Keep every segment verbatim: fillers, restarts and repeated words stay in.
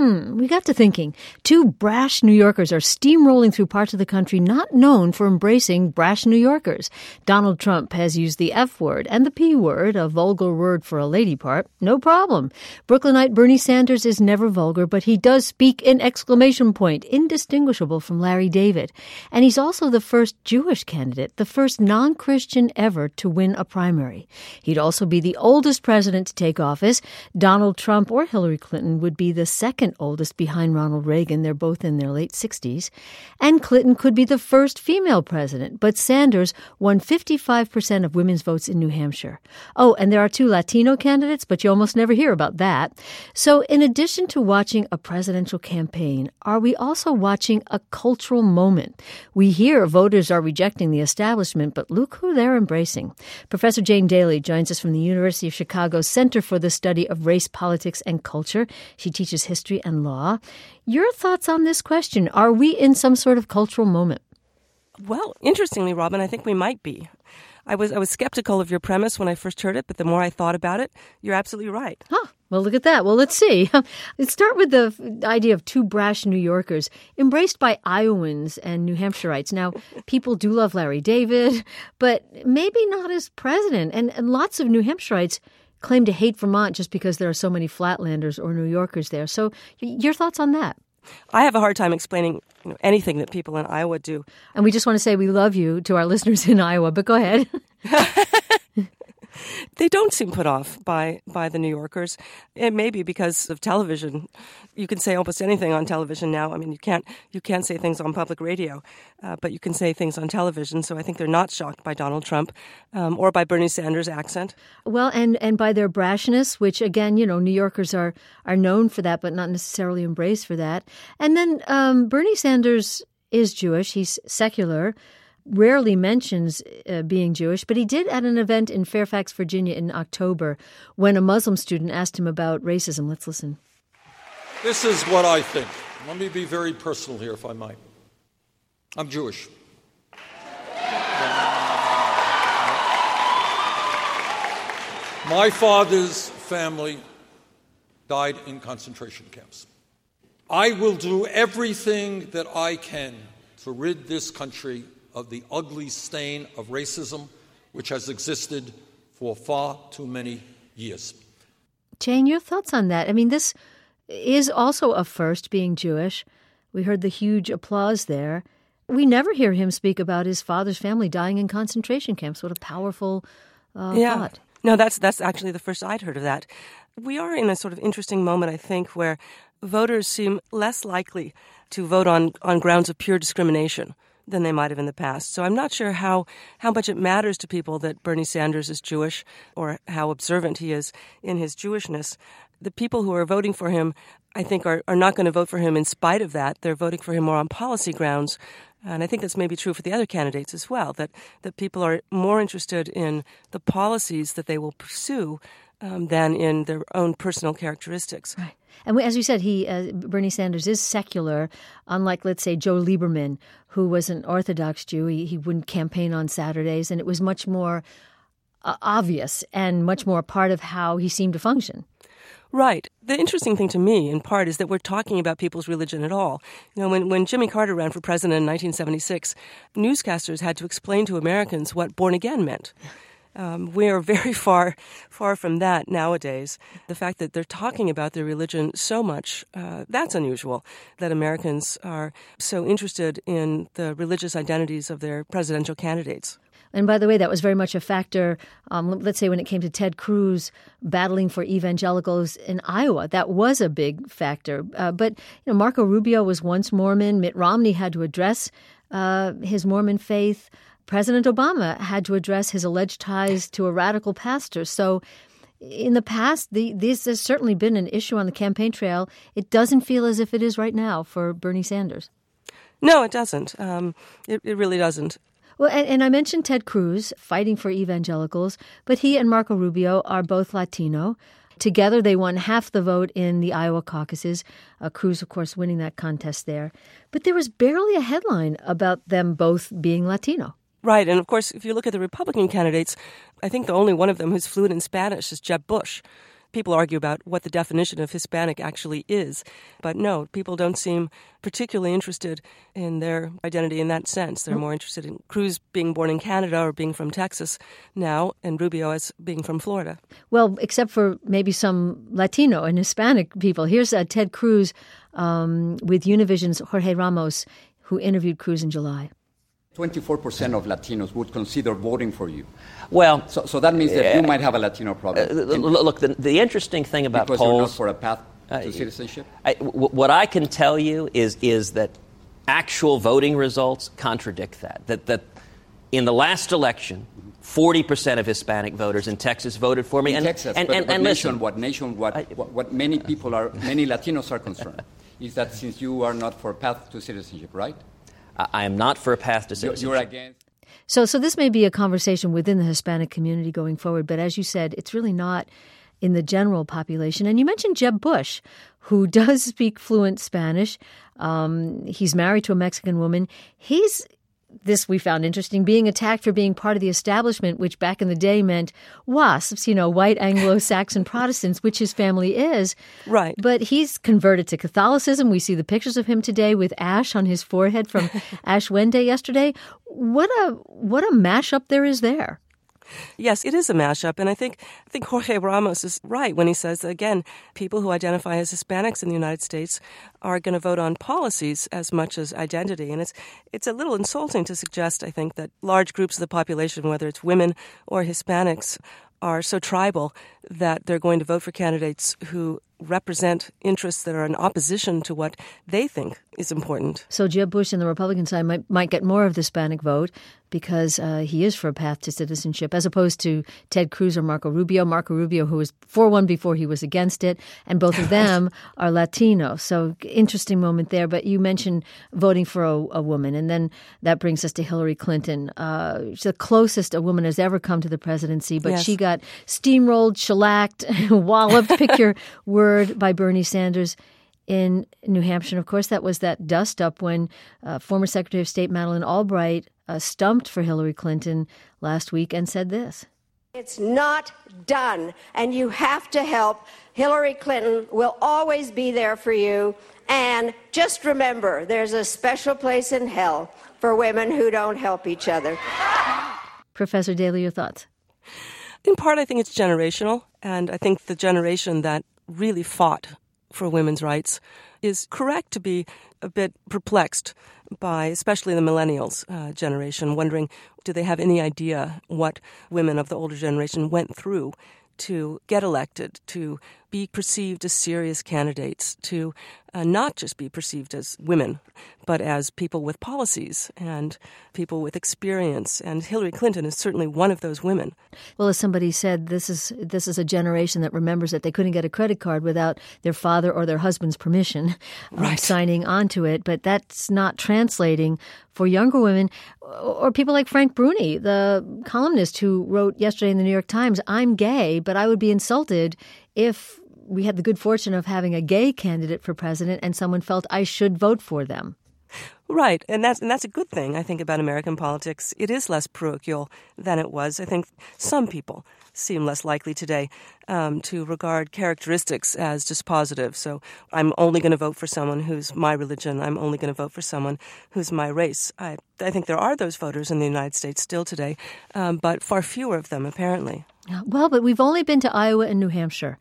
Hmm, we got to thinking. Two brash New Yorkers are steamrolling through parts of the country not known for embracing brash New Yorkers. Donald Trump has used the F word and the P word, a vulgar word for a lady part. No problem. Brooklynite Bernie Sanders is never vulgar, but he does speak in exclamation point, indistinguishable from Larry David. And he's also the first Jewish candidate, the first non-Christian ever to win a primary. He'd also be the oldest president to take office. Donald Trump or Hillary Clinton would be the second oldest behind Ronald Reagan. They're both in their late sixties. And Clinton could be the first female president, but Sanders won fifty-five percent of women's votes in New Hampshire. Oh, and there are two Latino candidates, but you almost never hear about that. So in addition to watching a presidential campaign, are we also watching a cultural moment? We hear voters are rejecting the establishment, but look who they're embracing. Professor Jane Daly joins us from the University of Chicago's Center for the Study of Race, Politics, and Culture. She teaches history and law. Your thoughts on this question? Are we in some sort of cultural moment? Well, interestingly, Robin, I think we might be. I was I was skeptical of your premise when I first heard it, but the more I thought about it, you're absolutely right. Huh. Well, look at that. Well, let's see. Let's start with the idea of two brash New Yorkers embraced by Iowans and New Hampshireites. Now, people do love Larry David, but maybe not as president. And, and lots of New Hampshireites claim to hate Vermont just because there are so many Flatlanders or New Yorkers there. So your thoughts on that? I have a hard time explaining you know, anything that people in Iowa do. And we just want to say we love you to our listeners in Iowa, but go ahead. They don't seem put off by, by the New Yorkers. It may be because of television. You can say almost anything on television now. I mean, you can't you can't say things on public radio, uh, but you can say things on television. So I think they're not shocked by Donald Trump um, or by Bernie Sanders' accent. Well, and, and by their brashness, which, again, you know, New Yorkers are, are known for that, but not necessarily embraced for that. And then um, Bernie Sanders is Jewish. He's secular. Rarely mentions uh, being Jewish, but he did at an event in Fairfax, Virginia in October when a Muslim student asked him about racism. Let's listen. This is what I think. Let me be very personal here, if I might. I'm Jewish. My father's family died in concentration camps. I will do everything that I can to rid this country of the ugly stain of racism, which has existed for far too many years. Jane, your thoughts on that? I mean, this is also a first, being Jewish. We heard the huge applause there. We never hear him speak about his father's family dying in concentration camps. What a powerful uh, yeah. thought. No, that's that's actually the first I'd heard of that. We are in a sort of interesting moment, I think, where voters seem less likely to vote on, on grounds of pure discrimination than they might have in the past. So I'm not sure how, how much it matters to people that Bernie Sanders is Jewish or how observant he is in his Jewishness. The people who are voting for him, I think, are, are not going to vote for him in spite of that. They're voting for him more on policy grounds. And I think that's maybe true for the other candidates as well, that, that people are more interested in the policies that they will pursue um, than in their own personal characteristics. Right. And we, as you said, he uh, Bernie Sanders is secular, unlike, let's say, Joe Lieberman, who was an Orthodox Jew. He, he wouldn't campaign on Saturdays, and it was much more uh, obvious and much more a part of how he seemed to function. Right. The interesting thing to me, in part, is that we're talking about people's religion at all. You know, when, when Jimmy Carter ran for president in nineteen seventy-six, newscasters had to explain to Americans what born again meant. Um, we are very far, far from that nowadays. The fact that they're talking about their religion so much, uh, that's unusual, that Americans are so interested in the religious identities of their presidential candidates. And by the way, that was very much a factor, um, let's say when it came to Ted Cruz battling for evangelicals in Iowa. That was a big factor. Uh, but you know, Marco Rubio was once Mormon. Mitt Romney had to address uh, his Mormon faith. President Obama had to address his alleged ties to a radical pastor. So in the past, the, this has certainly been an issue on the campaign trail. It doesn't feel as if it is right now for Bernie Sanders. No, it doesn't. Um, it, it really doesn't. Well, and, and I mentioned Ted Cruz fighting for evangelicals, but he and Marco Rubio are both Latino. Together, they won half the vote in the Iowa caucuses. Uh, Cruz, of course, winning that contest there. But there was barely a headline about them both being Latino. Right. And, of course, if you look at the Republican candidates, I think the only one of them who's fluent in Spanish is Jeb Bush. people argue about what the definition of Hispanic actually is. But no, people don't seem particularly interested in their identity in that sense. They're more interested in Cruz being born in Canada or being from Texas now, and Rubio as being from Florida. Well, except for maybe some Latino and Hispanic people. Here's uh, Ted Cruz um, with Univision's Jorge Ramos, who interviewed Cruz in July. twenty-four percent of Latinos would consider voting for you. Well, so, so that means that you might have a Latino problem. Uh, look, the, the interesting thing about because polls... Because you're not for a path to uh, citizenship? I, w- what I can tell you is is that actual voting results contradict that. That, that in the last election, forty percent of Hispanic voters in Texas voted for me. In and, Texas, and, but, and, but and nation, listen, what, nation, what, what, what many people are, many Latinos are concerned, is that since you are not for a path to citizenship, right? I am not for a path to citizenship. You're against. So, so this may be a conversation within the Hispanic community going forward, but as you said, it's really not in the general population. And you mentioned Jeb Bush, who does speak fluent Spanish. Um, he's married to a Mexican woman. He's, this we found interesting, being attacked for being part of the establishment, which back in the day meant WASPs, you know, white Anglo-Saxon Protestants, which his family is. Right. But he's converted to Catholicism. We see the pictures of him today with ash on his forehead from Ash Wednesday yesterday. What a what a mashup there is there. Yes, it is a mashup, and I think I think Jorge Ramos is right when he says that, again, people who identify as Hispanics in the United States are going to vote on policies as much as identity. And it's it's a little insulting to suggest, I think, that large groups of the population, whether it's women or Hispanics, are so tribal that they're going to vote for candidates who represent interests that are in opposition to what they think is important. So Jeb Bush and the Republican side might, might get more of the Hispanic vote because uh, he is for a path to citizenship, as opposed to Ted Cruz or Marco Rubio. Marco Rubio, who was for one before he was against it, and both of them are Latino. So interesting moment there. But you mentioned voting for a, a woman, and then that brings us to Hillary Clinton. Uh, she's the closest a woman has ever come to the presidency, but yes. she got steamrolled, shellacked, walloped, pick your word, by Bernie Sanders in New Hampshire. And of course, that was that dust-up when uh, former Secretary of State Madeleine Albright uh, stumped for Hillary Clinton last week and said this. It's not done, and you have to help. Hillary Clinton will always be there for you. And just remember, there's a special place in hell for women who don't help each other. Professor Daly, your thoughts? In part, I think it's generational, and I think the generation that really fought for women's rights is correct to be a bit perplexed by especially the millennials uh, generation, wondering, do they have any idea what women of the older generation went through to get elected, to be perceived as serious candidates, to uh, not just be perceived as women, but as people with policies and people with experience. And Hillary Clinton is certainly one of those women. Well, as somebody said, this is this is a generation that remembers that they couldn't get a credit card without their father or their husband's permission right. um, signing onto it. But that's not translating for younger women or people like Frank Bruni, the columnist who wrote yesterday in the New York Times, I'm gay, but I would be insulted if we had the good fortune of having a gay candidate for president and someone felt I should vote for them. Right, and that's and that's a good thing, I think, about American politics. It is less parochial than it was. I think some people seem less likely today um, to regard characteristics as dispositive. So I'm only going to vote for someone who's my religion. I'm only going to vote for someone who's my race. I, I think there are those voters in the United States still today, um, but far fewer of them, apparently. Well, but we've only been to Iowa and New Hampshire.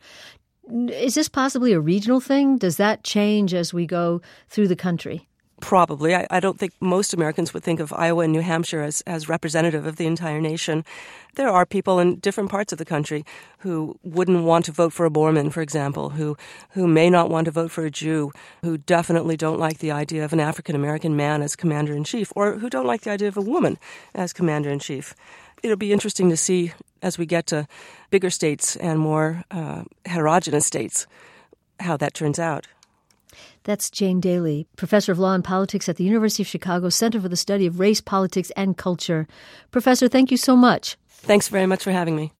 Is this possibly a regional thing? Does that change as we go through the country? Probably. I, I don't think most Americans would think of Iowa and New Hampshire as, as representative of the entire nation. There are people in different parts of the country who wouldn't want to vote for a Mormon, for example, who, who may not want to vote for a Jew, who definitely don't like the idea of an African-American man as commander-in-chief, or who don't like the idea of a woman as commander-in-chief. It'll be interesting to see as we get to bigger states and more uh, heterogeneous states how that turns out. That's Jane Daly, professor of law and politics at the University of Chicago Center for the Study of Race, Politics, and Culture. Professor, thank you so much. Thanks very much for having me.